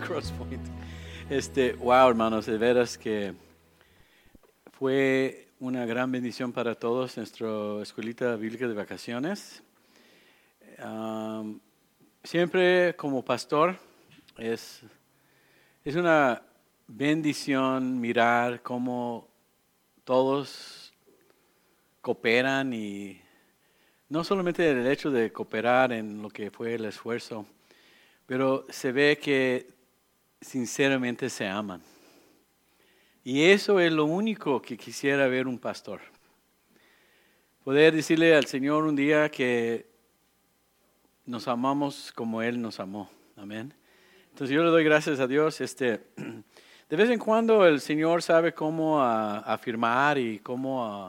Crosspoint. Wow, hermanos, de veras que fue una gran bendición para todos nuestra escuelita bíblica de vacaciones. Siempre como pastor es una bendición mirar cómo todos cooperan y no solamente el hecho de cooperar en lo que fue el esfuerzo, pero se ve que sinceramente se aman. Y eso es lo único que quisiera ver un pastor. Poder decirle al Señor un día que nos amamos como Él nos amó. Amén. Entonces yo le doy gracias a Dios. De vez en cuando el Señor sabe cómo afirmar y cómo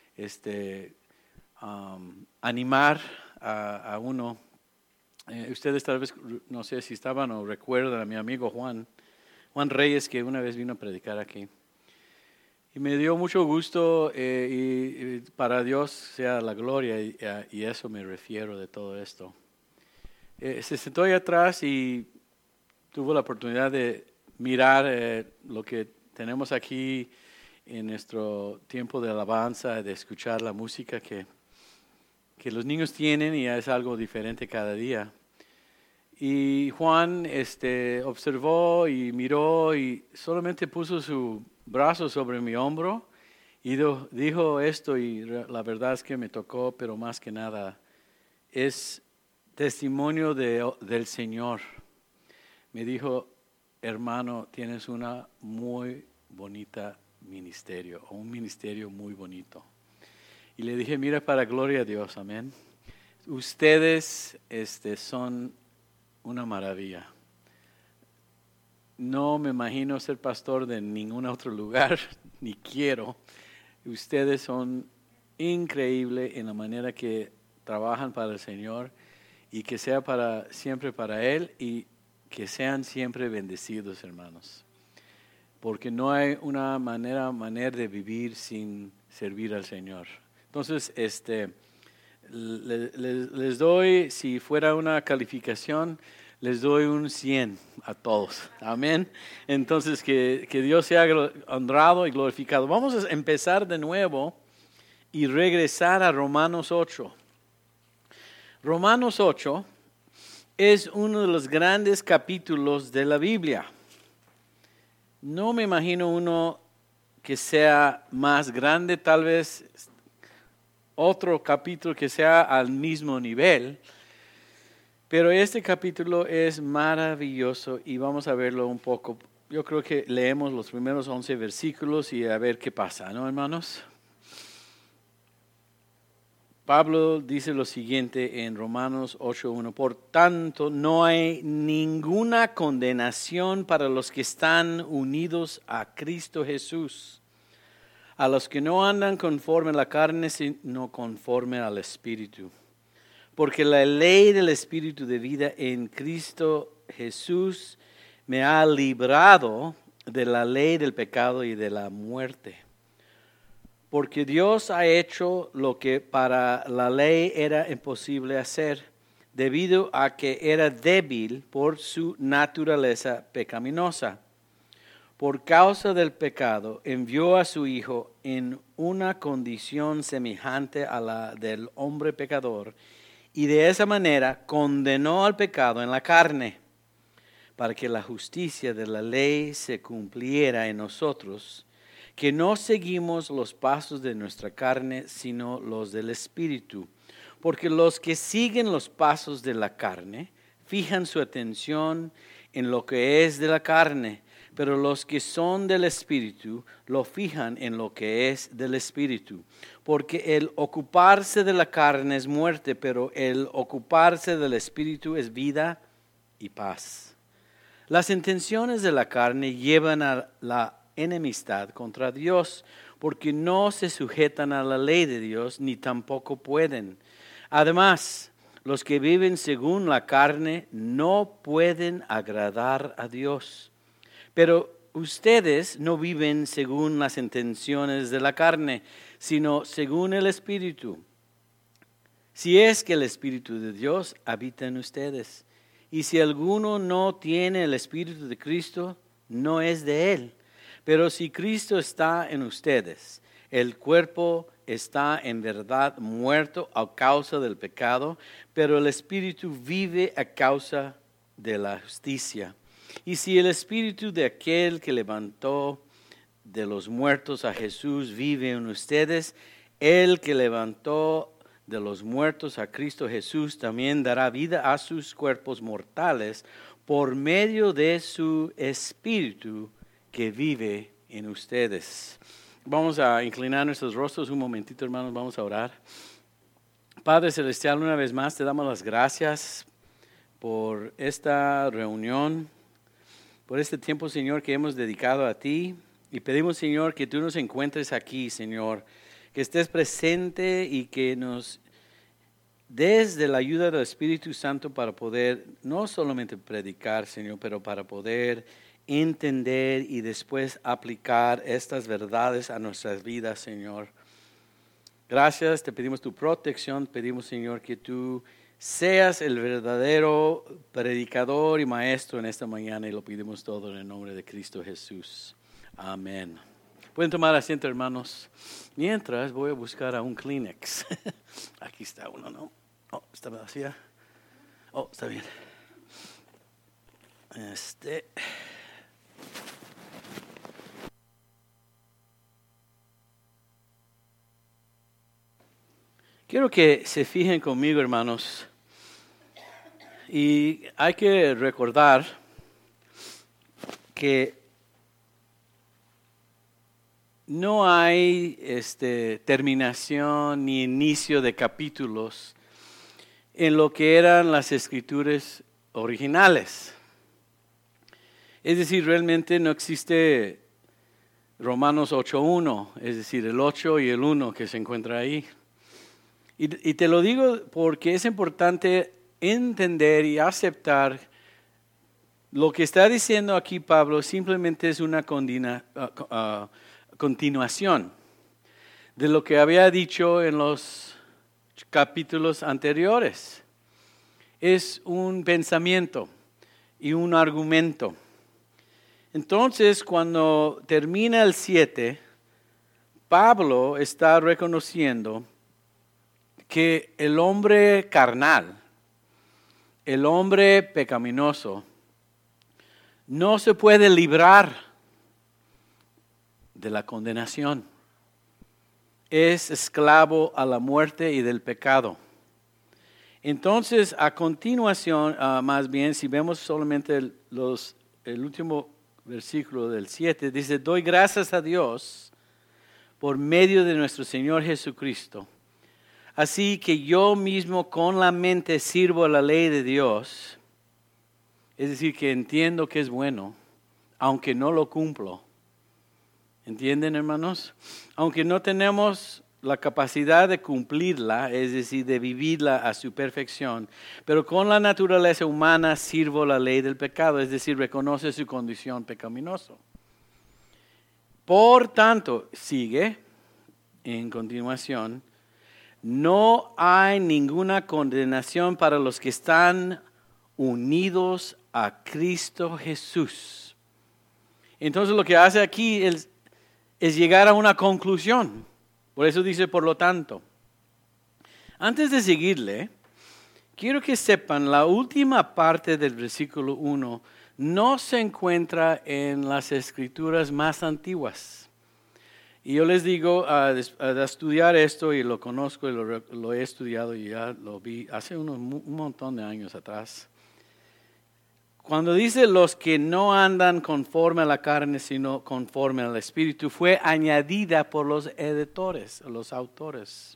animar a uno. Ustedes tal vez, no sé si estaban o recuerdan a mi amigo Juan Reyes, que una vez vino a predicar aquí. Y me dio mucho gusto y para Dios sea la gloria y a eso me refiero de todo esto. Se sentó ahí atrás y tuvo la oportunidad de mirar lo que tenemos aquí en nuestro tiempo de alabanza, de escuchar la música que los niños tienen y es algo diferente cada día. Y Juan observó y miró y solamente puso su brazo sobre mi hombro y dijo esto, y la verdad es que me tocó, pero más que nada es testimonio del Señor. Me dijo: hermano, tienes una muy bonita ministerio, o un ministerio muy bonito. Y le dije: mira, para gloria a Dios, amén. Ustedes son una maravilla. No me imagino ser pastor de ningún otro lugar, ni quiero. Ustedes son increíbles en la manera que trabajan para el Señor y que sea siempre para Él y que sean siempre bendecidos, hermanos. Porque no hay una manera de vivir sin servir al Señor. Entonces, les doy, si fuera una calificación, les doy un 100 a todos. Amén. Entonces, que Dios sea honrado y glorificado. Vamos a empezar de nuevo y regresar a Romanos 8. Romanos 8 es uno de los grandes capítulos de la Biblia. No me imagino uno que sea más grande, tal vez otro capítulo que sea al mismo nivel. Pero este capítulo es maravilloso y vamos a verlo un poco. Yo creo que leemos los primeros 11 versículos y a ver qué pasa, ¿no, hermanos? Pablo dice lo siguiente en Romanos 8:1: por tanto, no hay ninguna condenación para los que están unidos a Cristo Jesús, a los que no andan conforme a la carne, sino conforme al Espíritu. Porque la ley del Espíritu de vida en Cristo Jesús me ha librado de la ley del pecado y de la muerte. Porque Dios ha hecho lo que para la ley era imposible hacer, debido a que era débil por su naturaleza pecaminosa. Por causa del pecado, envió a su Hijo en una condición semejante a la del hombre pecador, y de esa manera condenó al pecado en la carne, para que la justicia de la ley se cumpliera en nosotros, que no seguimos los pasos de nuestra carne, sino los del Espíritu. Porque los que siguen los pasos de la carne fijan su atención en lo que es de la carne, pero los que son del Espíritu lo fijan en lo que es del Espíritu. Porque el ocuparse de la carne es muerte, pero el ocuparse del Espíritu es vida y paz. Las intenciones de la carne llevan a la enemistad contra Dios, porque no se sujetan a la ley de Dios, ni tampoco pueden. Además, los que viven según la carne no pueden agradar a Dios. Pero ustedes no viven según las intenciones de la carne, sino según el Espíritu. Si es que el Espíritu de Dios habita en ustedes. Y si alguno no tiene el Espíritu de Cristo, no es de él. Pero si Cristo está en ustedes, el cuerpo está en verdad muerto a causa del pecado, pero el Espíritu vive a causa de la justicia. Y si el Espíritu de aquel que levantó de los muertos a Jesús vive en ustedes, el que levantó de los muertos a Cristo Jesús también dará vida a sus cuerpos mortales por medio de su Espíritu que vive en ustedes. Vamos a inclinar nuestros rostros un momentito, hermanos, vamos a orar. Padre Celestial, una vez más te damos las gracias por esta reunión, por este tiempo, Señor, que hemos dedicado a ti. Y pedimos, Señor, que tú nos encuentres aquí, Señor, que estés presente y que nos des de la ayuda del Espíritu Santo para poder no solamente predicar, Señor, pero para poder entender y después aplicar estas verdades a nuestras vidas, Señor. Gracias, te pedimos tu protección, pedimos, Señor, que tú seas el verdadero predicador y maestro en esta mañana y lo pedimos todo en el nombre de Cristo Jesús. Amén. Pueden tomar asiento, hermanos. Mientras voy a buscar a un Kleenex. Aquí está uno, ¿no? Oh, está vacía. Oh, está bien. Quiero que se fijen conmigo, hermanos. Y hay que recordar que no hay terminación ni inicio de capítulos en lo que eran las escrituras originales. Es decir, realmente no existe Romanos 8.1, es decir, el 8 y el 1 que se encuentra ahí. Y te lo digo porque es importante entender y aceptar lo que está diciendo aquí Pablo simplemente es una continuación de lo que había dicho en los capítulos anteriores. Es un pensamiento y un argumento. Entonces, cuando termina el 7, Pablo está reconociendo que el hombre carnal, el hombre pecaminoso, no se puede librar de la condenación. Es esclavo a la muerte y del pecado. Entonces, a continuación, más bien, si vemos solamente el último versículo del 7, dice, doy gracias a Dios por medio de nuestro Señor Jesucristo. Así que yo mismo con la mente sirvo a la ley de Dios, es decir, que entiendo que es bueno, aunque no lo cumplo. ¿Entienden, hermanos? Aunque no tenemos la capacidad de cumplirla, es decir, de vivirla a su perfección, pero con la naturaleza humana sirvo la ley del pecado, es decir, reconoce su condición pecaminosa. Por tanto, sigue en continuación, no hay ninguna condenación para los que están unidos a Cristo Jesús. Entonces lo que hace aquí es llegar a una conclusión. Por eso dice, por lo tanto. Antes de seguirle, quiero que sepan, la última parte del versículo 1 no se encuentra en las escrituras más antiguas. Y yo les digo, a estudiar esto, y lo conozco y lo he estudiado y ya lo vi hace un montón de años atrás. Cuando dice los que no andan conforme a la carne, sino conforme al Espíritu, fue añadida por los editores, los autores.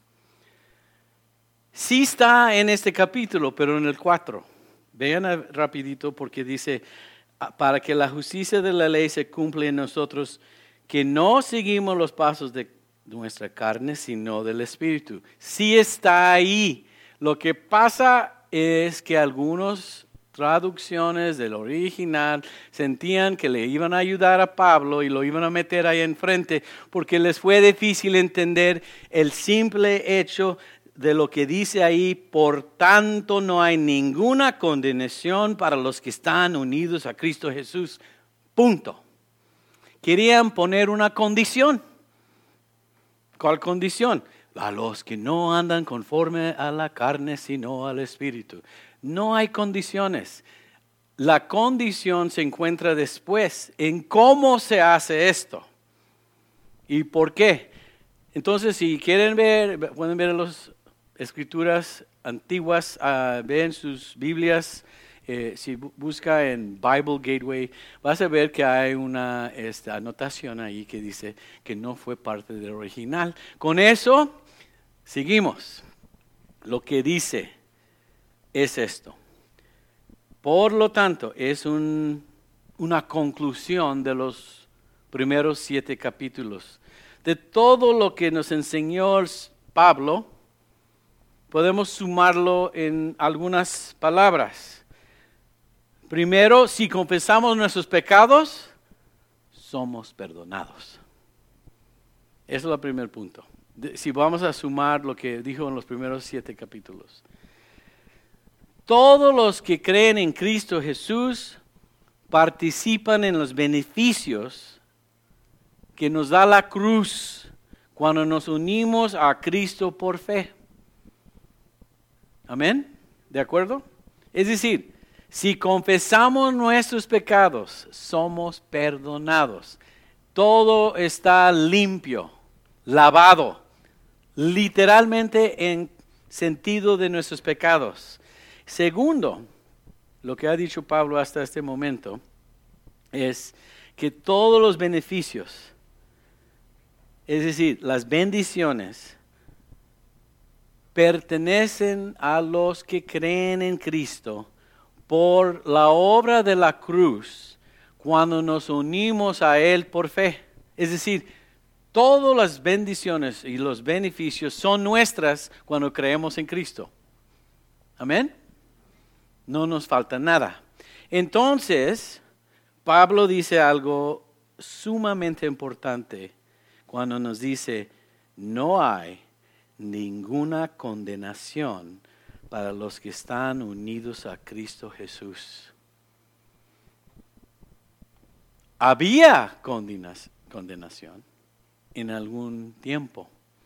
Sí está en este capítulo, pero en el 4. Vean rapidito porque dice, para que la justicia de la ley se cumpla en nosotros, que no seguimos los pasos de nuestra carne, sino del Espíritu. Sí está ahí. Lo que pasa es que algunos traducciones del original sentían que le iban a ayudar a Pablo y lo iban a meter ahí enfrente porque les fue difícil entender el simple hecho de lo que dice ahí, por tanto no hay ninguna condenación para los que están unidos a Cristo Jesús. Punto. Querían poner una condición. ¿Cuál condición? A los que no andan conforme a la carne, sino al Espíritu. No hay condiciones. La condición se encuentra después en cómo se hace esto y por qué. Entonces, si quieren ver, pueden ver las escrituras antiguas, ven sus Biblias. Si busca en Bible Gateway, vas a ver que hay una anotación ahí que dice que no fue parte del original. Con eso, seguimos. Lo que dice es esto. Por lo tanto, es una conclusión de los primeros 7 capítulos. De todo lo que nos enseñó Pablo, podemos sumarlo en algunas palabras. Primero, si confesamos nuestros pecados, somos perdonados. Ese es el primer punto. Si vamos a sumar lo que dijo en los primeros 7 capítulos. Todos los que creen en Cristo Jesús participan en los beneficios que nos da la cruz cuando nos unimos a Cristo por fe. ¿Amén? ¿De acuerdo? Es decir, si confesamos nuestros pecados, somos perdonados. Todo está limpio, lavado, literalmente en sentido de nuestros pecados. Segundo, lo que ha dicho Pablo hasta este momento es que todos los beneficios, es decir, las bendiciones, pertenecen a los que creen en Cristo por la obra de la cruz cuando nos unimos a Él por fe. Es decir, todas las bendiciones y los beneficios son nuestras cuando creemos en Cristo. Amén. No nos falta nada. Entonces, Pablo dice algo sumamente importante cuando nos dice, no hay ninguna condenación para los que están unidos a Cristo Jesús. Había condenación en algún tiempo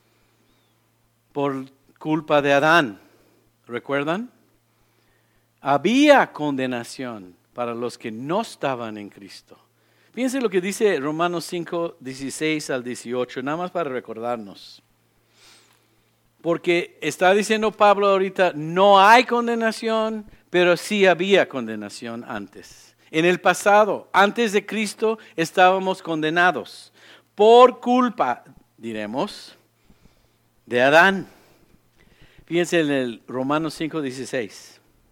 por culpa de Adán. ¿Recuerdan? Había condenación para los que no estaban en Cristo. Fíjense lo que dice Romanos 5, 16 al 18, nada más para recordarnos. Porque está diciendo Pablo ahorita, no hay condenación, pero sí había condenación antes. En el pasado, antes de Cristo, estábamos condenados por culpa, diremos, de Adán. Fíjense en el Romanos 5, 16.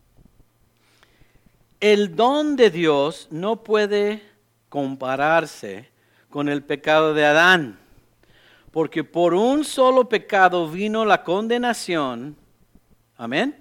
El don de Dios no puede compararse con el pecado de Adán, porque por un solo pecado vino la condenación. ¿Amén?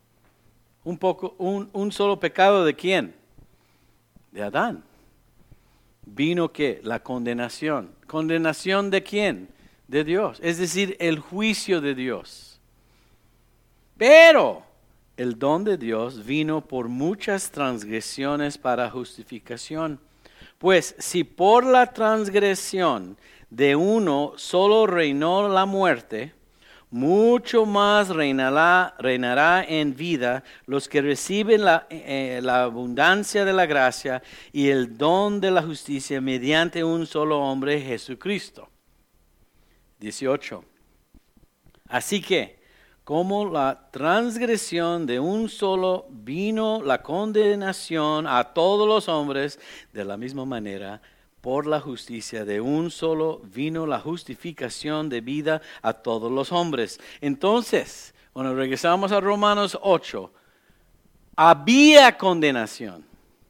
Un solo pecado ¿de quién? De Adán. Vino ¿qué? La condenación. ¿Condenación de quién? De Dios. Es decir, el juicio de Dios. Pero el don de Dios vino por muchas transgresiones para justificación. Pues si por la transgresión de uno solo reinó la muerte, mucho más reinará en vida los que reciben la abundancia de la gracia y el don de la justicia mediante un solo hombre, Jesucristo. 18. Así que, como la transgresión de un solo vino la condenación a todos los hombres, de la misma manera, por la justicia de un solo vino la justificación de vida a todos los hombres. Entonces, cuando regresamos a Romanos 8, había condenación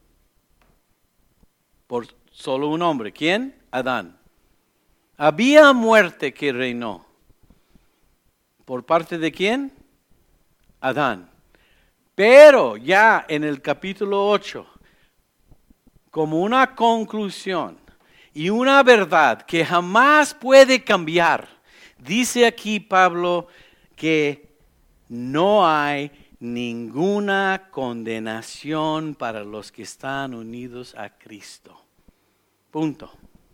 por solo un hombre. ¿Quién? Adán. Había muerte que reinó. ¿Por parte de quién? Adán. Pero ya en el capítulo 8, como una conclusión y una verdad que jamás puede cambiar, dice aquí Pablo que no hay ninguna condenación para los que están unidos a Cristo. Punto.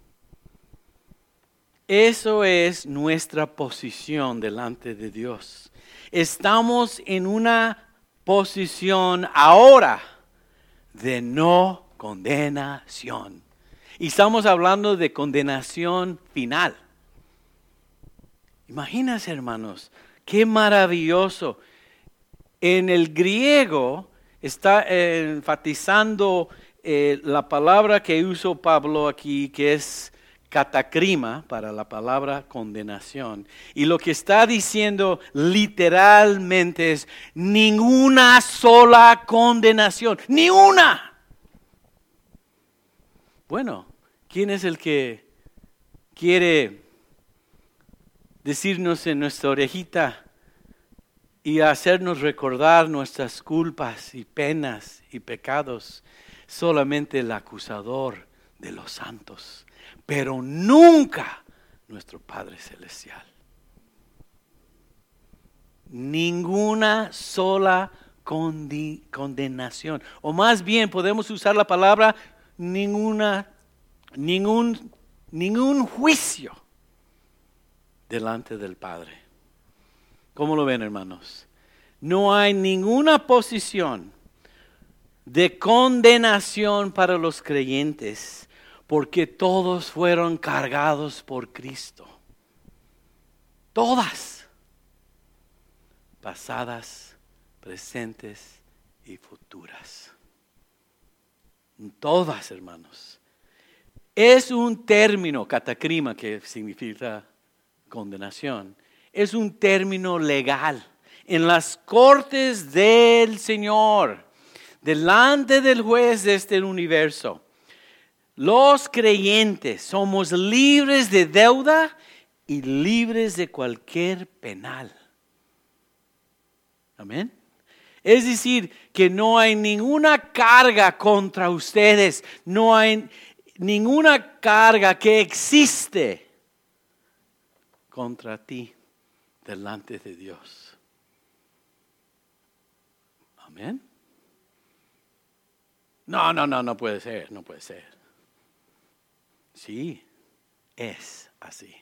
Eso es nuestra posición delante de Dios. Estamos en una posición ahora de no condenación. Y estamos hablando de condenación final. Imagínense, hermanos, qué maravilloso. En el griego está enfatizando la palabra que usó Pablo aquí, que es catacrima, para la palabra condenación. Y lo que está diciendo literalmente es ninguna sola condenación, ni una. Bueno, ¿quién es el que quiere decirnos en nuestra orejita y hacernos recordar nuestras culpas y penas y pecados? Solamente el acusador de los santos, pero nunca nuestro Padre Celestial. Ninguna sola condenación, o más bien podemos usar la palabra ningún juicio delante del Padre. ¿Cómo lo ven, hermanos? No hay ninguna posición de condenación para los creyentes, porque todos fueron cargados por Cristo. Todas, pasadas, presentes y futuras. Todas, hermanos. Es un término, catacrima, que significa condenación. Es un término legal. En las cortes del Señor, delante del juez de este universo, los creyentes somos libres de deuda y libres de cualquier penal. Amén. Es decir, que no hay ninguna carga contra ustedes, no hay ninguna carga que existe contra ti delante de Dios. Amén. No puede ser, no puede ser. Sí, es así.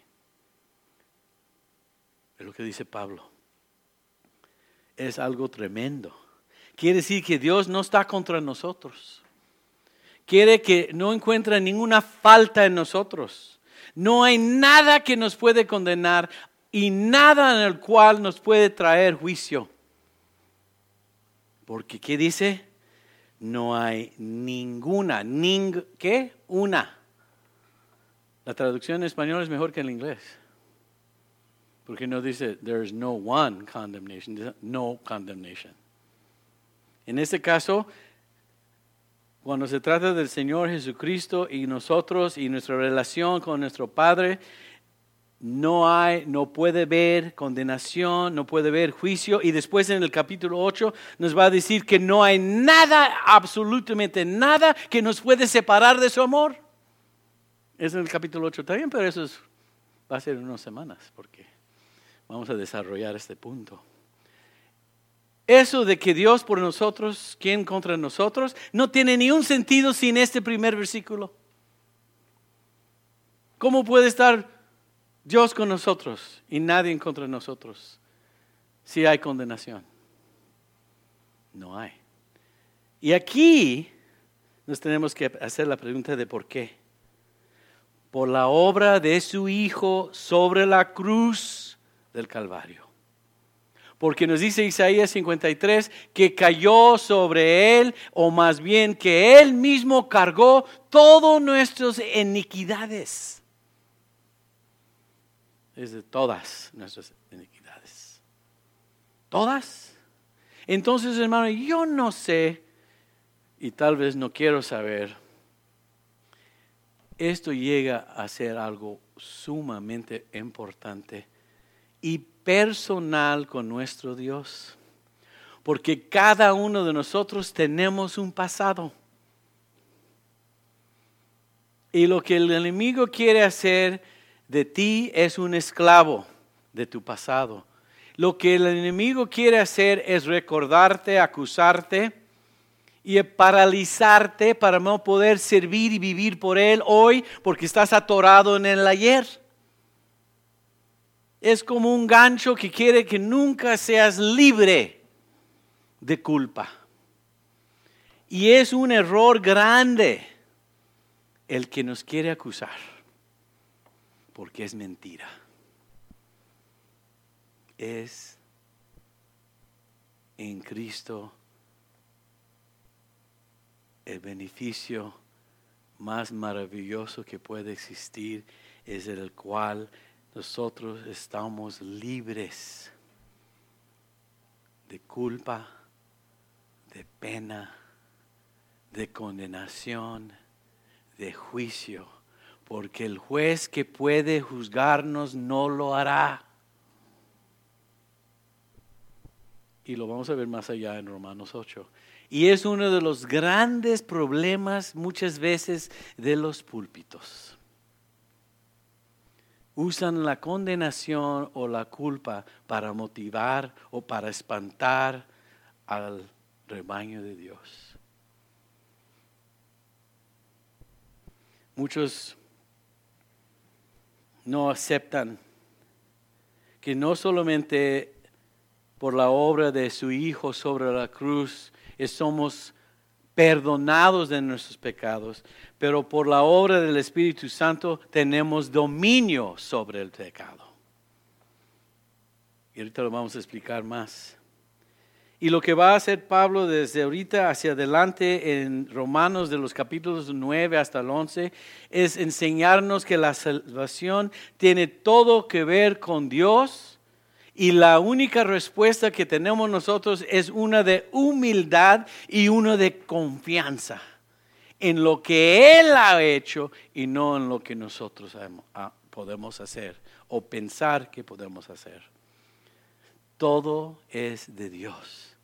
Es lo que dice Pablo. Es algo tremendo. Quiere decir que Dios no está contra nosotros. Quiere que no encuentra ninguna falta en nosotros. No hay nada que nos puede condenar y nada en el cual nos puede traer juicio. Porque ¿qué dice? No hay ninguna, ¿qué? Una. La traducción en español es mejor que en inglés. Porque no dice, there is no one condemnation, dice, no condemnation. En este caso, cuando se trata del Señor Jesucristo y nosotros y nuestra relación con nuestro Padre, no puede haber condenación, no puede haber juicio. Y después en el capítulo 8 nos va a decir que no hay nada, absolutamente nada, que nos puede separar de su amor. Es en el capítulo 8 también, pero eso va a ser en unas semanas, porque vamos a desarrollar este punto. Eso de que Dios por nosotros, ¿quién contra nosotros? No tiene ni un sentido sin este primer versículo. ¿Cómo puede estar Dios con nosotros y nadie contra nosotros si hay condenación? No hay. Y aquí nos tenemos que hacer la pregunta de por qué. Por la obra de su Hijo sobre la cruz del Calvario. Porque nos dice Isaías 53 que cayó sobre él, o más bien que él mismo cargó todas nuestras iniquidades. Es de todas nuestras iniquidades. ¿Todas? Entonces, hermano, yo no sé, y tal vez no quiero saber, esto llega a ser algo sumamente importante y personal con nuestro Dios. Porque cada uno de nosotros tenemos un pasado. Y lo que el enemigo quiere hacer de ti es un esclavo de tu pasado. Lo que el enemigo quiere hacer es recordarte, acusarte y paralizarte para no poder servir y vivir por Él hoy porque estás atorado en el ayer. Es como un gancho que quiere que nunca seas libre de culpa. Y es un error grande el que nos quiere acusar, porque es mentira. Es en Cristo el beneficio más maravilloso que puede existir, es el cual nosotros estamos libres de culpa, de pena, de condenación, de juicio, porque el juez que puede juzgarnos no lo hará. Y lo vamos a ver más allá en Romanos 8. Y es uno de los grandes problemas muchas veces de los púlpitos. Usan la condenación o la culpa para motivar o para espantar al rebaño de Dios. Muchos no aceptan que no solamente por la obra de su Hijo sobre la cruz somos perdonados de nuestros pecados, pero por la obra del Espíritu Santo tenemos dominio sobre el pecado. Y ahorita lo vamos a explicar más. Y lo que va a hacer Pablo desde ahorita hacia adelante en Romanos de los capítulos 9 hasta el 11 es enseñarnos que la salvación tiene todo que ver con Dios. Y la única respuesta que tenemos nosotros es una de humildad y una de confianza en lo que Él ha hecho y no en lo que nosotros podemos hacer o pensar que podemos hacer. Todo es de Dios.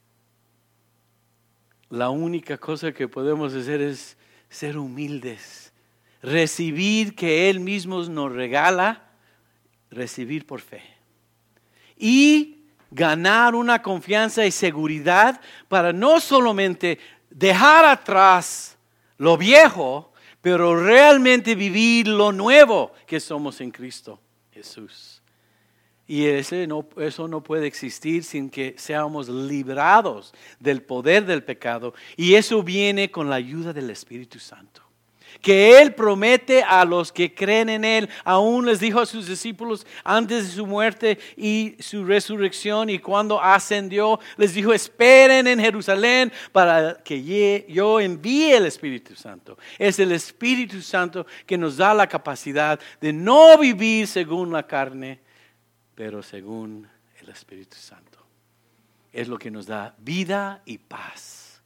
La única cosa que podemos hacer es ser humildes, recibir que Él mismo nos regala, recibir por fe. Y ganar una confianza y seguridad para no solamente dejar atrás lo viejo, pero realmente vivir lo nuevo que somos en Cristo Jesús. Y eso no puede existir sin que seamos librados del poder del pecado. Y eso viene con la ayuda del Espíritu Santo, que Él promete a los que creen en Él. Aún les dijo a sus discípulos antes de su muerte y su resurrección, y cuando ascendió, les dijo: esperen en Jerusalén para que yo envíe el Espíritu Santo. Es el Espíritu Santo que nos da la capacidad de no vivir según la carne, pero según el Espíritu Santo. Es lo que nos da vida y paz.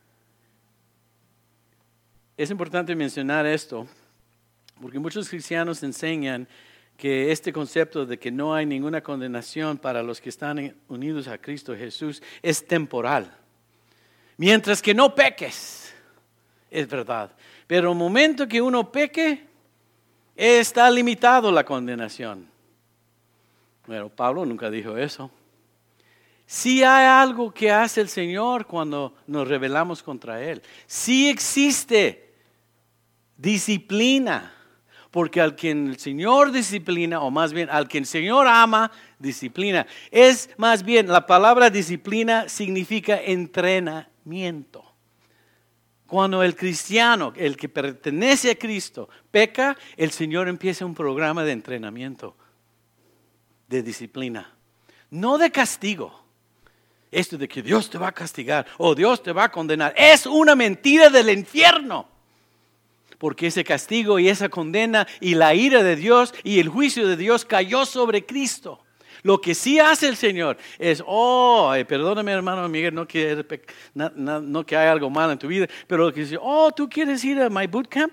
Es importante mencionar esto, porque muchos cristianos enseñan que este concepto de que no hay ninguna condenación para los que están unidos a Cristo Jesús es temporal. Mientras que no peques, es verdad. Pero el momento que uno peque, está limitado la condenación. Pero Pablo nunca dijo eso. Sí hay algo que hace el Señor cuando nos rebelamos contra Él. Sí existe disciplina, porque al quien el Señor disciplina, o más bien al quien el Señor ama, disciplina. Es más bien, la palabra disciplina significa entrenamiento. Cuando el cristiano, el que pertenece a Cristo, peca, el Señor empieza un programa de entrenamiento, de disciplina, no de castigo. Esto de que Dios te va a castigar o Dios te va a condenar es una mentira del infierno. Porque ese castigo y esa condena y la ira de Dios y el juicio de Dios cayó sobre Cristo. Lo que sí hace el Señor es: perdóname, hermano Miguel, no que hay algo malo en tu vida, pero lo que dice: ¿tú quieres ir a my bootcamp?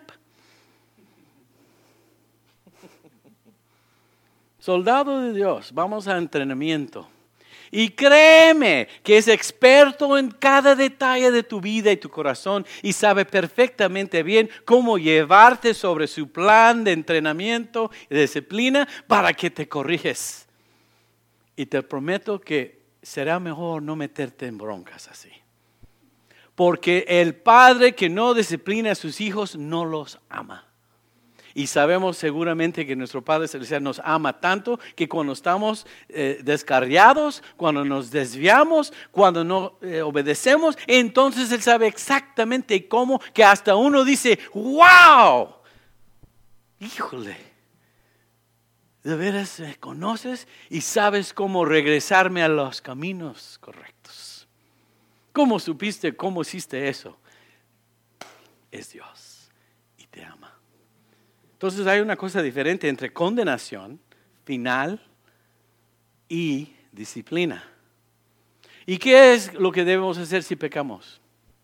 Soldado de Dios, vamos a entrenamiento. Y créeme que es experto en cada detalle de tu vida y tu corazón y sabe perfectamente bien cómo llevarte sobre su plan de entrenamiento y disciplina para que te corriges Y te prometo que será mejor no meterte en broncas así. Porque el padre que no disciplina a sus hijos no los ama. Y sabemos seguramente que nuestro Padre Celestial nos ama tanto que cuando estamos descarriados, cuando nos desviamos, cuando no obedecemos, entonces Él sabe exactamente cómo, que hasta uno dice, ¡wow! Híjole, de veras me conoces y sabes cómo regresarme a los caminos correctos. ¿Cómo supiste, cómo hiciste eso? Es Dios y te ama. Entonces hay una cosa diferente entre condenación final y disciplina. ¿Y qué es lo que debemos hacer si pecamos?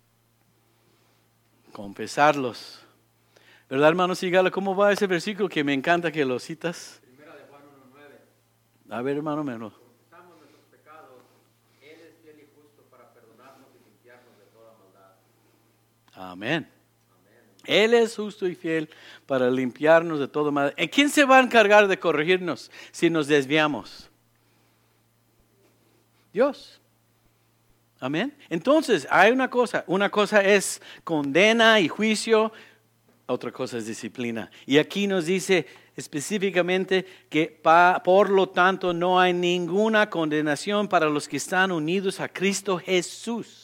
Confesarlos. ¿Verdad, hermano Sigala? ¿Cómo va ese versículo que me encanta que lo citas? Primera de Juan 1:9. A ver, hermano, menos. Confesamos nuestros pecados, Él es fiel y justo para perdonarnos y limpiarnos de toda maldad. Amén. Él es justo y fiel para limpiarnos de todo mal. ¿En quién se va a encargar de corregirnos si nos desviamos? Dios. Amén. Entonces, hay una cosa. Una cosa es condena y juicio. Otra cosa es disciplina. Y aquí nos dice específicamente que por lo tanto no hay ninguna condenación para los que están unidos a Cristo Jesús.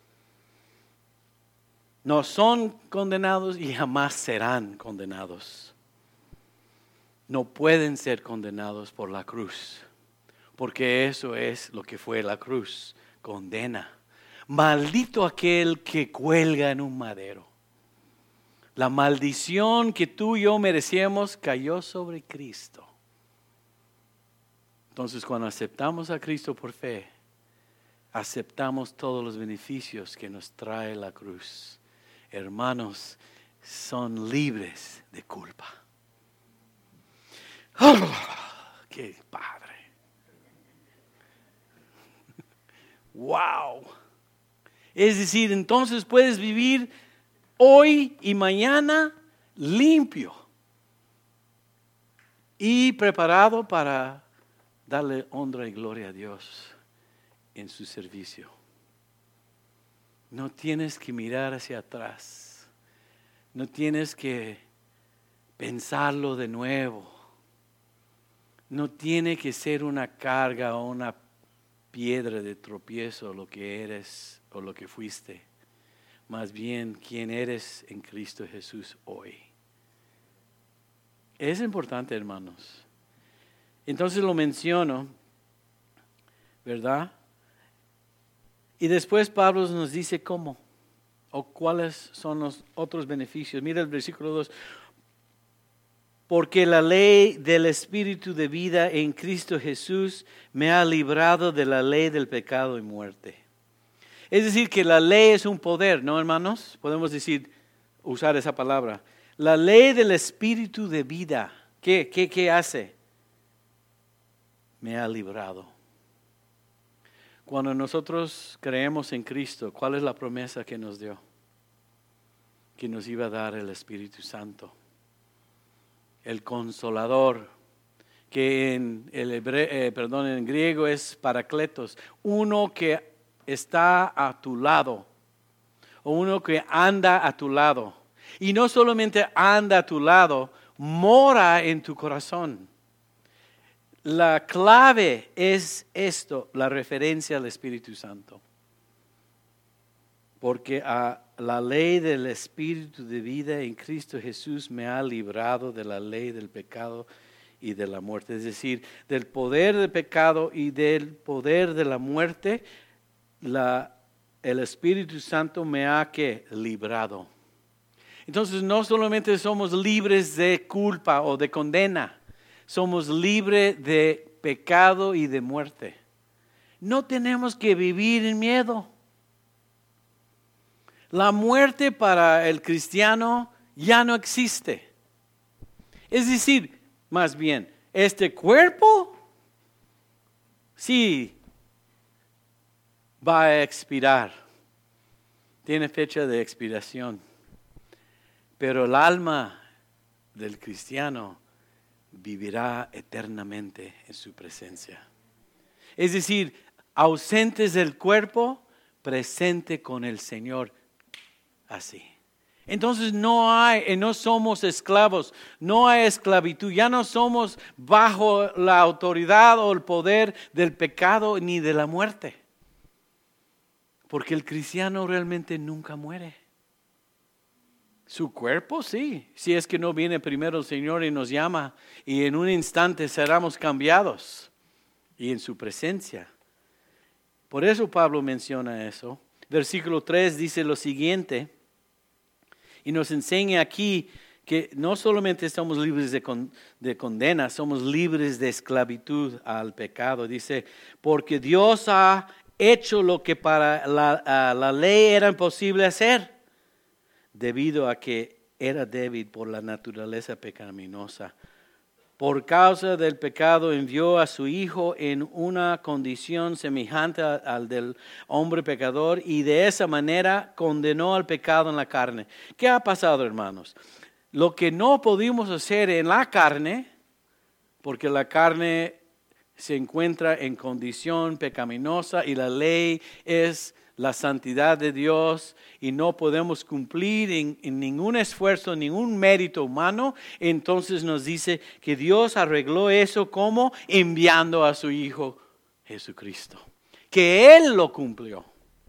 No son condenados y jamás serán condenados. No pueden ser condenados por la cruz, porque eso es lo que fue la cruz, condena. Maldito aquel que cuelga en un madero. La maldición que tú y yo merecíamos cayó sobre Cristo. Entonces, cuando aceptamos a Cristo por fe, aceptamos todos los beneficios que nos trae la cruz. Hermanos, son libres de culpa. ¡Oh, qué padre! ¡Wow! Es decir, entonces puedes vivir hoy y mañana limpio y preparado para darle honra y gloria a Dios en su servicio. No tienes que mirar hacia atrás. No tienes que pensarlo de nuevo. No tiene que ser una carga o una piedra de tropiezo lo que eres o lo que fuiste. Más bien, quién eres en Cristo Jesús hoy. Es importante, hermanos. Entonces lo menciono, ¿verdad? Y después Pablo nos dice cómo o cuáles son los otros beneficios. Mira el versículo 2. Porque la ley del Espíritu de vida en Cristo Jesús me ha librado de la ley del pecado y muerte. Es decir, que la ley es un poder, ¿no, hermanos? Podemos usar esa palabra. La ley del Espíritu de vida, ¿qué hace? Me ha librado. Cuando nosotros creemos en Cristo, ¿cuál es la promesa que nos dio? Que nos iba a dar el Espíritu Santo, el Consolador, que en griego es Paracletos, uno que está a tu lado, o uno que anda a tu lado. Y no solamente anda a tu lado, mora en tu corazón. La clave es esto, la referencia al Espíritu Santo. Porque a la ley del Espíritu de vida en Cristo Jesús me ha librado de la ley del pecado y de la muerte. Es decir, del poder del pecado y del poder de la muerte, el Espíritu Santo me ha librado. Entonces no solamente somos libres de culpa o de condena, somos libres de pecado y de muerte. No tenemos que vivir en miedo. La muerte para el cristiano ya no existe. Es decir, más bien, este cuerpo sí va a expirar. Tiene fecha de expiración. Pero el alma del cristiano vivirá eternamente en su presencia. Es decir, ausentes del cuerpo, presente con el Señor. Así. Entonces no somos esclavos, no hay esclavitud, ya no somos bajo la autoridad o el poder del pecado ni de la muerte. Porque el cristiano realmente nunca muere. Su cuerpo sí, si es que no viene primero el Señor y nos llama y en un instante seremos cambiados y en su presencia. Por eso Pablo menciona eso. Versículo 3 dice lo siguiente. Y nos enseña aquí que no solamente estamos libres de condena, somos libres de esclavitud al pecado. Dice, porque Dios ha hecho lo que para la ley era imposible hacer, debido a que era débil por la naturaleza pecaminosa. Por causa del pecado envió a su Hijo en una condición semejante al del hombre pecador y de esa manera condenó al pecado en la carne. ¿Qué ha pasado, hermanos? Lo que no pudimos hacer en la carne, porque la carne se encuentra en condición pecaminosa y la ley es la santidad de Dios y no podemos cumplir en ningún esfuerzo, ningún mérito humano, entonces nos dice que Dios arregló eso como enviando a su Hijo Jesucristo, que Él lo cumplió.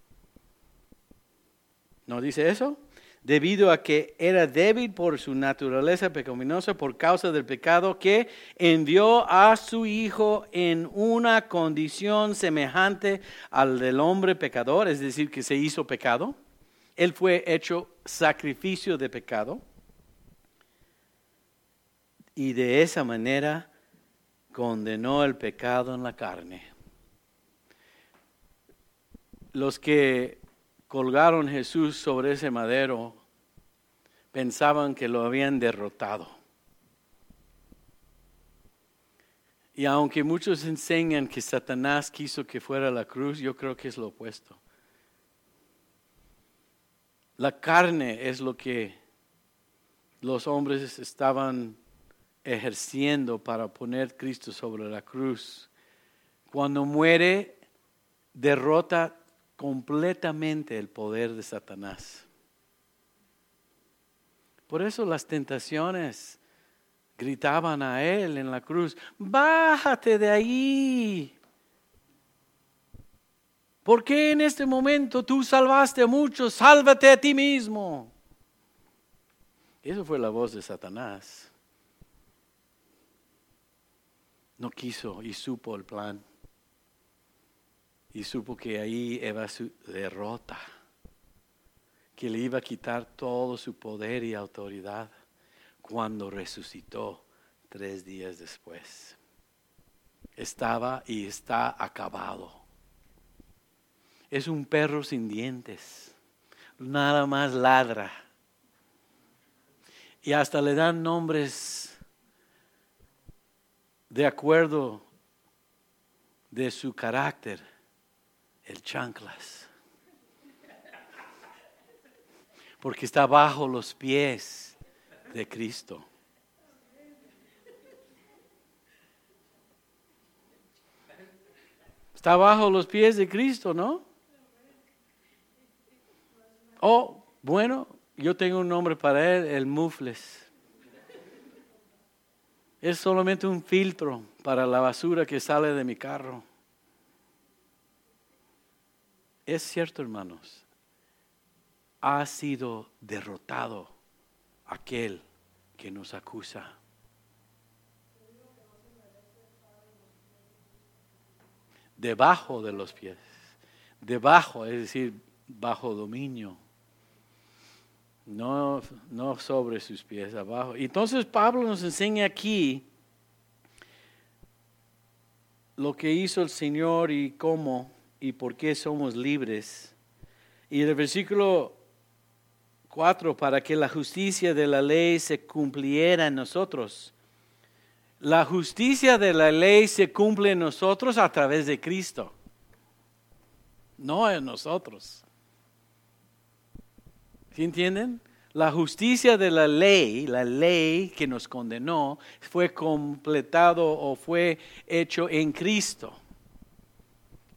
¿No dice eso? Debido a que era débil por su naturaleza pecaminosa, por causa del pecado, que envió a su Hijo en una condición semejante al del hombre pecador, es decir, que se hizo pecado. Él fue hecho sacrificio de pecado. Y de esa manera condenó el pecado en la carne. Los que colgaron a Jesús sobre ese madero pensaban que lo habían derrotado. Y aunque muchos enseñan que Satanás quiso que fuera la cruz, yo creo que es lo opuesto. La carne es lo que los hombres estaban ejerciendo para poner a Cristo sobre la cruz. Cuando muere, derrota completamente el poder de Satanás. Por eso las tentaciones gritaban a él en la cruz, bájate de ahí. ¿Por qué en este momento tú salvaste a muchos? Sálvate a ti mismo. Eso fue la voz de Satanás. No quiso y supo el plan. Y supo que ahí iba su derrota, que le iba a quitar todo su poder y autoridad cuando resucitó 3 días después. Estaba y está acabado. Es un perro sin dientes, nada más ladra. Y hasta le dan nombres de acuerdo de su carácter. El chanclas. Porque está bajo los pies de Cristo. Está bajo los pies de Cristo, ¿no? Oh, bueno, yo tengo un nombre para él, el mufles. Es solamente un filtro para la basura que sale de mi carro. Es cierto, hermanos, ha sido derrotado aquel que nos acusa. Debajo de los pies, debajo, es decir, bajo dominio, no sobre sus pies, abajo. Entonces Pablo nos enseña aquí lo que hizo el Señor y cómo y por qué somos libres. Y el versículo 4, para que la justicia de la ley se cumpliera en nosotros. La justicia de la ley se cumple en nosotros a través de Cristo, no en nosotros. ¿Sí entienden? La justicia de la ley que nos condenó, fue completado o fue hecho en Cristo.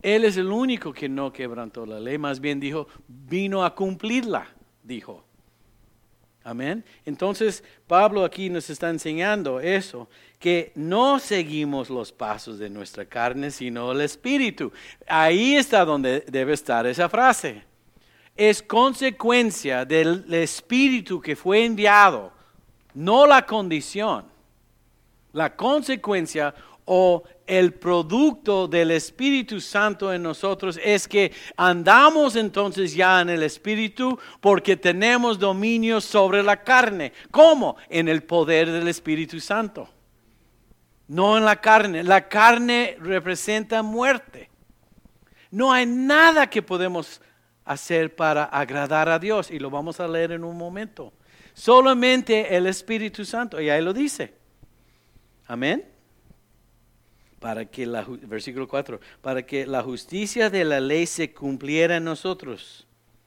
Él es el único que no quebrantó la ley, más bien dijo, vino a cumplirla, dijo. Amén. Entonces, Pablo aquí nos está enseñando eso, que no seguimos los pasos de nuestra carne, sino el Espíritu. Ahí está donde debe estar esa frase. Es consecuencia del Espíritu que fue enviado, no la condición. La consecuencia o el producto del Espíritu Santo en nosotros es que andamos entonces ya en el Espíritu porque tenemos dominio sobre la carne. ¿Cómo? En el poder del Espíritu Santo. No en la carne. La carne representa muerte. No hay nada que podemos hacer para agradar a Dios y lo vamos a leer en un momento. Solamente el Espíritu Santo, y ahí lo dice. Amén. Para que versículo 4, para que la justicia de la ley se cumpliera en nosotros.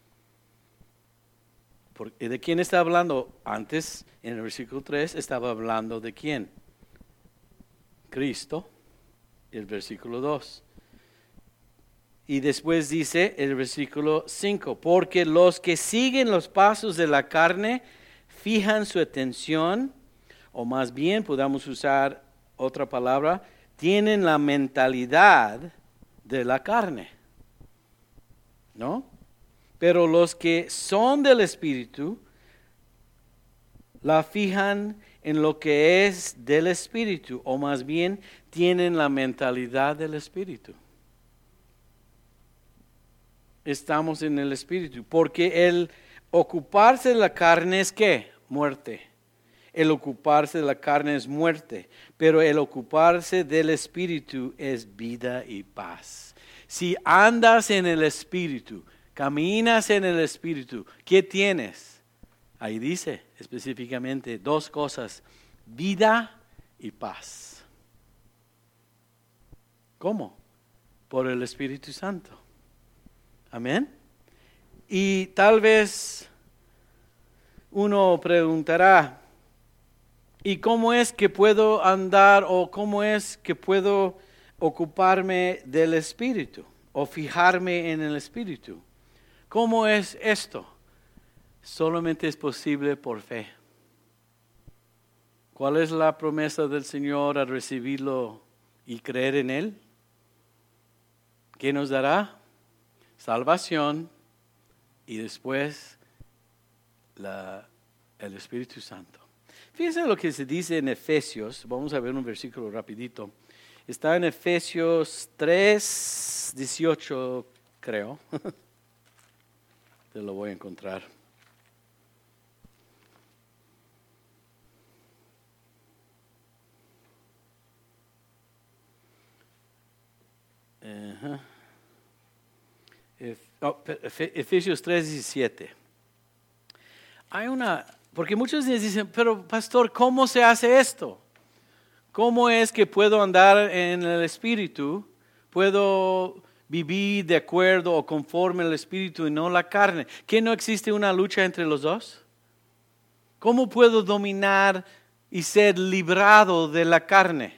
¿De quién está hablando? Antes, en el versículo 3, estaba hablando de quién. Cristo, el versículo 2. Y después dice el versículo 5, porque los que siguen los pasos de la carne fijan su atención, o más bien podamos usar otra palabra, tienen la mentalidad de la carne, ¿no? Pero los que son del Espíritu, la fijan en lo que es del Espíritu, o más bien tienen la mentalidad del Espíritu. Estamos en el Espíritu, porque el ocuparse de la carne es ¿qué? Muerte. El ocuparse de la carne es muerte, pero el ocuparse del Espíritu es vida y paz. Si andas en el Espíritu, caminas en el Espíritu, ¿qué tienes? Ahí dice específicamente dos cosas, vida y paz. ¿Cómo? Por el Espíritu Santo. Amén. Y tal vez uno preguntará, ¿y cómo es que puedo andar o cómo es que puedo ocuparme del Espíritu o fijarme en el Espíritu? ¿Cómo es esto? Solamente es posible por fe. ¿Cuál es la promesa del Señor al recibirlo y creer en Él? ¿Qué nos dará? Salvación y después el Espíritu Santo. Fíjense lo que se dice en Efesios. Vamos a ver un versículo rapidito. Está en Efesios 3, 18, creo. Te lo voy a encontrar. Efesios 3, 17. Porque muchos dicen, pero pastor, ¿cómo se hace esto? ¿Cómo es que puedo andar en el Espíritu? ¿Puedo vivir de acuerdo o conforme al Espíritu y no la carne? ¿Que no existe una lucha entre los dos? ¿Cómo puedo dominar y ser librado de la carne?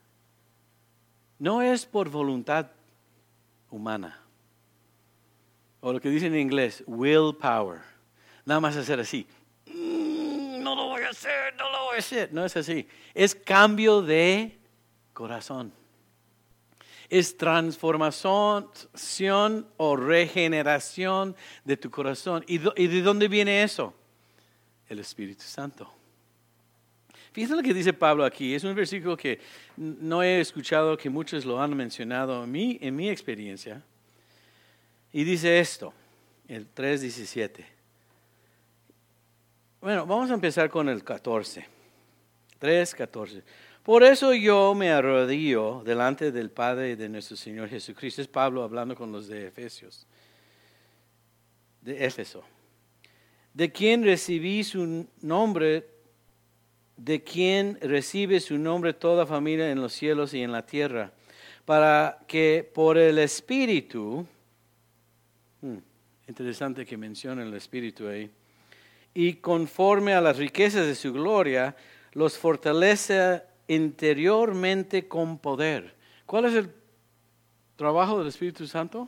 No es por voluntad humana. O lo que dicen en inglés, willpower. Nada más hacer así. No lo voy a hacer, no lo voy a hacer. No es así. Es cambio de corazón. Es transformación o regeneración de tu corazón. ¿Y de dónde viene eso? El Espíritu Santo. Fíjense lo que dice Pablo aquí. Es un versículo que no he escuchado, que muchos lo han mencionado en mi experiencia. Y dice esto, el 3:17. Bueno, vamos a empezar con el 14. 3:14. Por eso yo me arrodillo delante del Padre de nuestro Señor Jesucristo. Es Pablo hablando con los de Efesios. De Éfeso. De quien recibí su nombre, de quien recibe su nombre toda familia en los cielos y en la tierra, para que por el Espíritu, interesante que mencione el Espíritu ahí, y conforme a las riquezas de su gloria, los fortalece interiormente con poder. ¿Cuál es el trabajo del Espíritu Santo?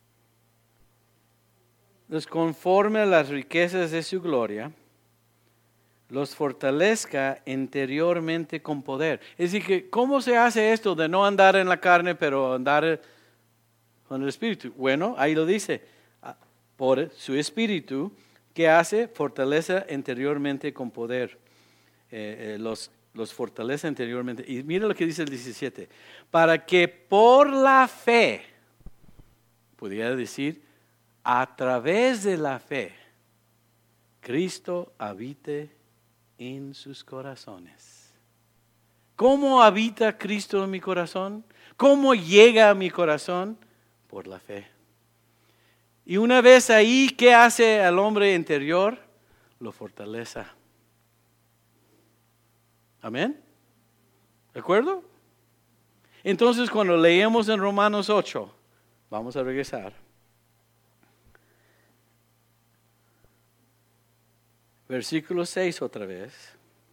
Los conforme a las riquezas de su gloria, los fortalezca interiormente con poder. Es decir, que ¿cómo se hace esto de no andar en la carne, pero andar con el Espíritu? Bueno, ahí lo dice, por su Espíritu, que hace, fortaleza interiormente con poder. Los fortalece interiormente. Y mira lo que dice el 17. Para que por la fe, pudiera decir, a través de la fe, Cristo habite en sus corazones. ¿Cómo habita Cristo en mi corazón? ¿Cómo llega a mi corazón? Por la fe. Y una vez ahí, ¿qué hace al hombre interior? Lo fortalece. Amén. ¿De acuerdo? Entonces, cuando leemos en Romanos 8, vamos a regresar. Versículo 6 otra vez.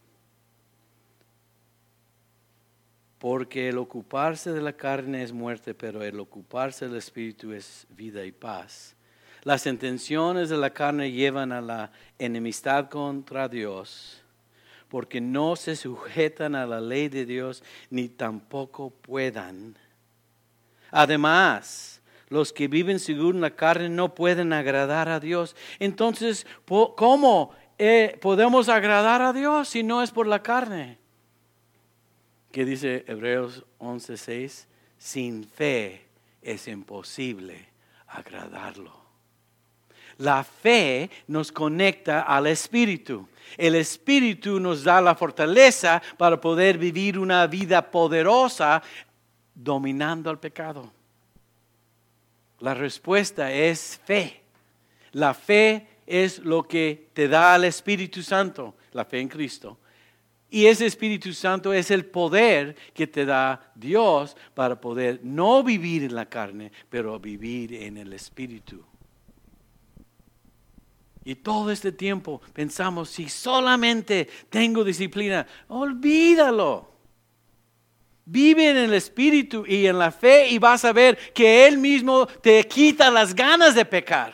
Porque el ocuparse de la carne es muerte, pero el ocuparse del Espíritu es vida y paz. Las intenciones de la carne llevan a la enemistad contra Dios, porque no se sujetan a la ley de Dios, ni tampoco puedan. Además, los que viven según la carne no pueden agradar a Dios. Entonces, ¿cómo podemos agradar a Dios si no es por la carne? Que dice Hebreos 11:6, sin fe es imposible agradarlo. La fe nos conecta al Espíritu. El Espíritu nos da la fortaleza para poder vivir una vida poderosa dominando al pecado. La respuesta es fe. La fe es lo que te da el Espíritu Santo, la fe en Cristo. Y ese Espíritu Santo es el poder que te da Dios para poder no vivir en la carne, pero vivir en el Espíritu. Y todo este tiempo pensamos, si solamente tengo disciplina, olvídalo. Vive en el Espíritu y en la fe y vas a ver que Él mismo te quita las ganas de pecar.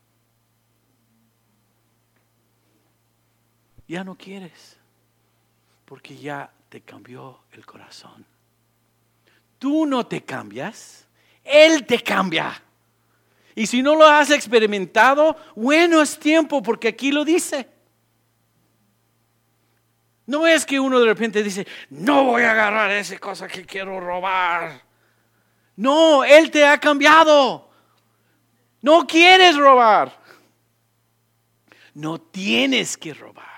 Ya no quieres, porque ya te cambió el corazón. Tú no te cambias, Él te cambia. Y si no lo has experimentado, bueno, es tiempo, porque aquí lo dice. No es que uno de repente dice, no voy a agarrar esa cosa que quiero robar. No, Él te ha cambiado. No quieres robar. No tienes que robar.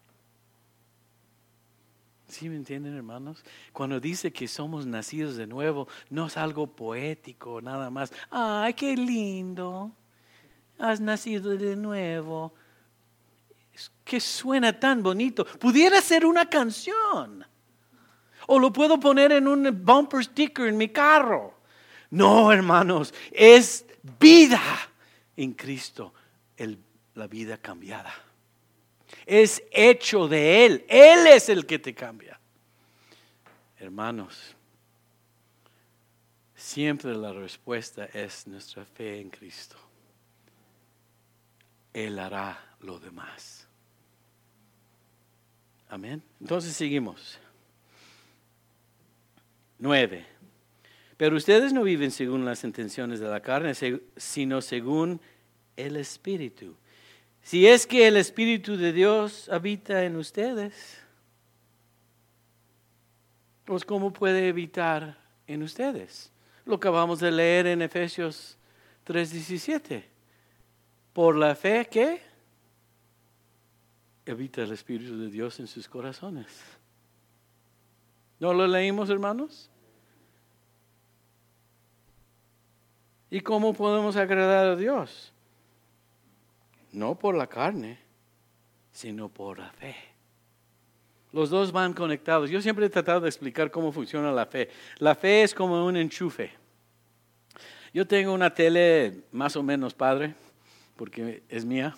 ¿Sí me entienden, hermanos? Cuando dice que somos nacidos de nuevo, no es algo poético, nada más. ¡Ay, qué lindo! Has nacido de nuevo. Es que suena tan bonito. Pudiera ser una canción. O lo puedo poner en un bumper sticker en mi carro. No, hermanos, es vida en Cristo, la vida cambiada. Es hecho de Él. Él es el que te cambia. Hermanos, siempre la respuesta es nuestra fe en Cristo. Él hará lo demás. Amén. Entonces seguimos. 9. Pero ustedes no viven según las intenciones de la carne, sino según el Espíritu. Si es que el Espíritu de Dios habita en ustedes, pues ¿cómo puede habitar en ustedes? Lo que acabamos de leer en Efesios 3:17. Por la fe que habita el Espíritu de Dios en sus corazones. ¿No lo leímos, hermanos? ¿Y cómo podemos agradar a Dios? No por la carne, sino por la fe. Los dos van conectados. Yo siempre he tratado de explicar cómo funciona la fe. La fe es como un enchufe. Yo tengo una tele más o menos padre, porque es mía.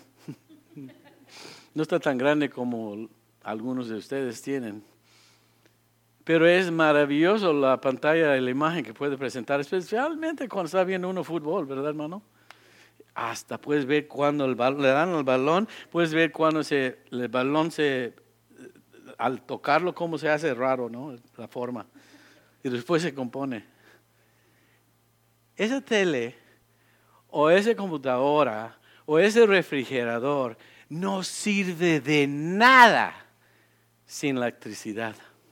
No está tan grande como algunos de ustedes tienen. Pero es maravilloso la pantalla y la imagen que puede presentar, especialmente cuando está viendo uno fútbol, ¿verdad, hermano? Hasta puedes ver cuando le dan el balón, puedes ver cuando el balón al tocarlo, cómo se hace raro, ¿no? La forma. Y después se compone. Esa tele, o esa computadora, o ese refrigerador, no sirve de nada sin la electricidad.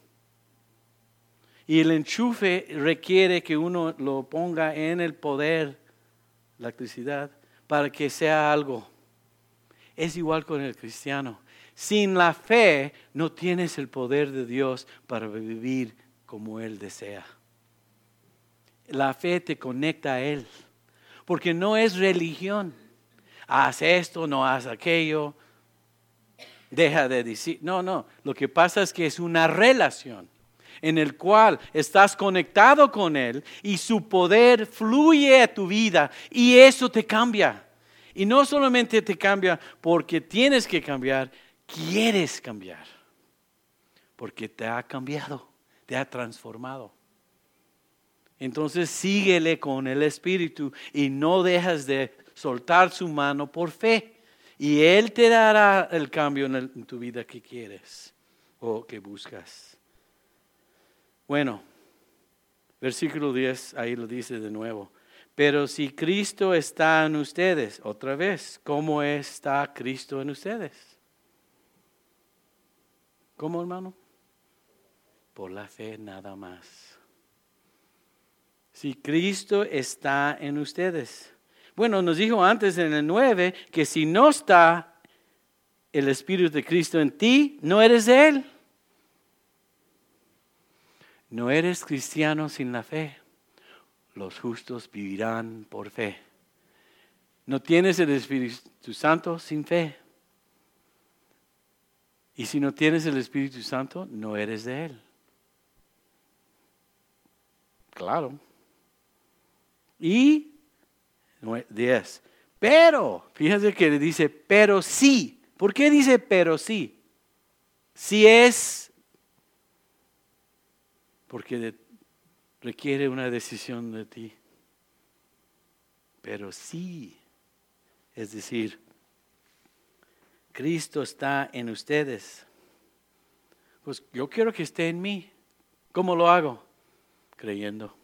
Y el enchufe requiere que uno lo ponga en el poder, la electricidad, para que sea algo. Es igual con el cristiano. Sin la fe no tienes el poder de Dios para vivir como Él desea. La fe te conecta a Él, porque no es religión. Haz esto, no haz aquello, deja de decir. No, lo que pasa es que es una relación en el cual estás conectado con Él y su poder fluye a tu vida y eso te cambia. Y no solamente te cambia porque tienes que cambiar, quieres cambiar. Porque te ha cambiado, te ha transformado. Entonces síguele con el Espíritu y no dejas de soltar su mano por fe. Y Él te dará el cambio en tu vida que quieres o que buscas. Bueno, versículo 10, ahí lo dice de nuevo. Pero si Cristo está en ustedes, otra vez, ¿cómo está Cristo en ustedes? ¿Cómo, hermano? Por la fe nada más. Si Cristo está en ustedes. Bueno, nos dijo antes en el 9 que si no está el Espíritu de Cristo en ti, no eres de Él. No eres cristiano sin la fe. Los justos vivirán por fe. No tienes el Espíritu Santo sin fe. Y si no tienes el Espíritu Santo, no eres de Él. Claro. Y 10. Pero, fíjense que le dice, pero sí. ¿Por qué dice pero sí? Si es porque requiere una decisión de ti. Pero sí, es decir, Cristo está en ustedes. Pues yo quiero que esté en mí. ¿Cómo lo hago? Creyendo.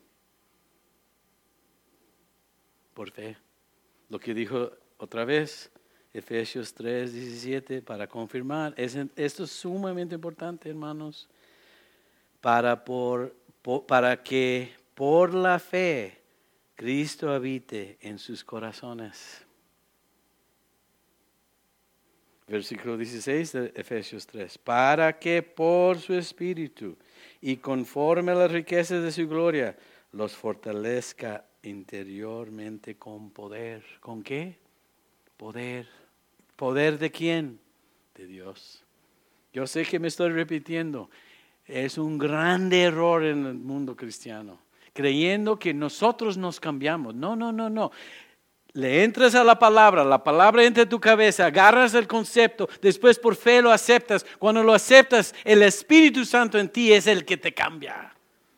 Por fe. Lo que dijo otra vez, Efesios 3:17, para confirmar. Esto es sumamente importante, hermanos. Para que por la fe Cristo habite en sus corazones. Versículo 16 de Efesios 3. Para que por su Espíritu y conforme a las riquezas de su gloria los fortalezca interiormente con poder. ¿Con qué? Poder. ¿Poder de quién? De Dios. Yo sé que me estoy repitiendo. Es un grande error en el mundo cristiano. Creyendo que nosotros nos cambiamos. No. Le entras a la palabra entra en tu cabeza, agarras el concepto, después por fe lo aceptas. Cuando lo aceptas, el Espíritu Santo en ti es el que te cambia.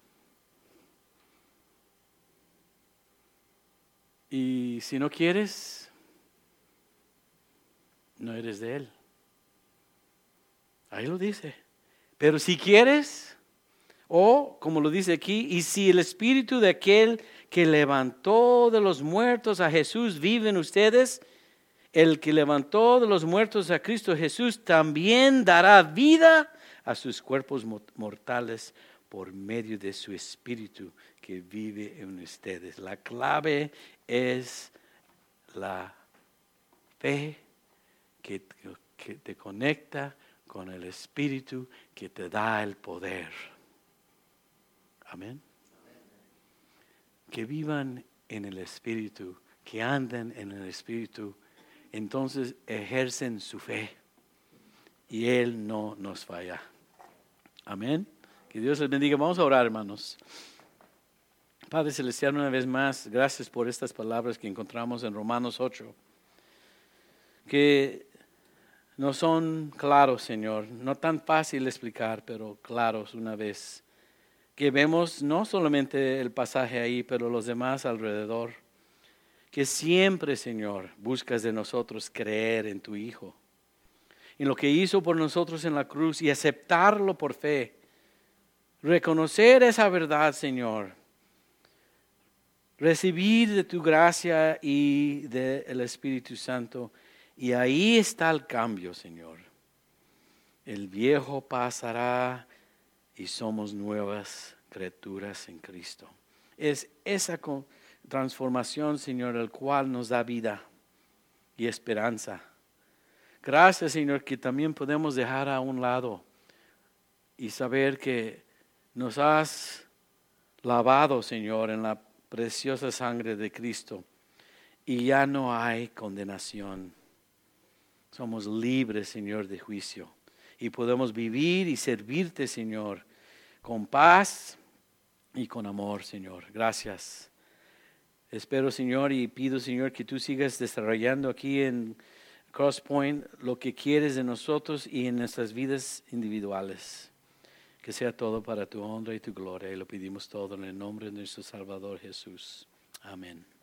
Y si no quieres, no eres de Él. Ahí lo dice. Pero si quieres, o como lo dice aquí, y si el Espíritu de aquel que levantó de los muertos a Jesús vive en ustedes, el que levantó de los muertos a Cristo Jesús también dará vida a sus cuerpos mortales por medio de su Espíritu que vive en ustedes. La clave es la fe que te conecta con el Espíritu que te da el poder. Amén. Que vivan en el Espíritu, que anden en el Espíritu, entonces ejercen su fe y Él no nos falla. Amén. Que Dios les bendiga. Vamos a orar, hermanos. Padre Celestial, una vez más, gracias por estas palabras que encontramos en Romanos 8. Que no son claros, Señor, no tan fácil de explicar, pero claros una vez. Que vemos no solamente el pasaje ahí, pero los demás alrededor. Que siempre, Señor, buscas de nosotros creer en tu Hijo, en lo que hizo por nosotros en la cruz y aceptarlo por fe. Reconocer esa verdad, Señor. Recibir de tu gracia y del Espíritu Santo. Y ahí está el cambio, Señor. El viejo pasará y somos nuevas criaturas en Cristo. Es esa transformación, Señor, el cual nos da vida y esperanza. Gracias, Señor, que también podemos dejar a un lado y saber que nos has lavado, Señor, en la preciosa sangre de Cristo y ya no hay condenación. Somos libres, Señor, de juicio y podemos vivir y servirte, Señor, con paz y con amor, Señor. Gracias. Espero, Señor, y pido, Señor, que tú sigas desarrollando aquí en Cross Point lo que quieres de nosotros y en nuestras vidas individuales. Que sea todo para tu honra y tu gloria. Y lo pedimos todo en el nombre de nuestro Salvador Jesús. Amén.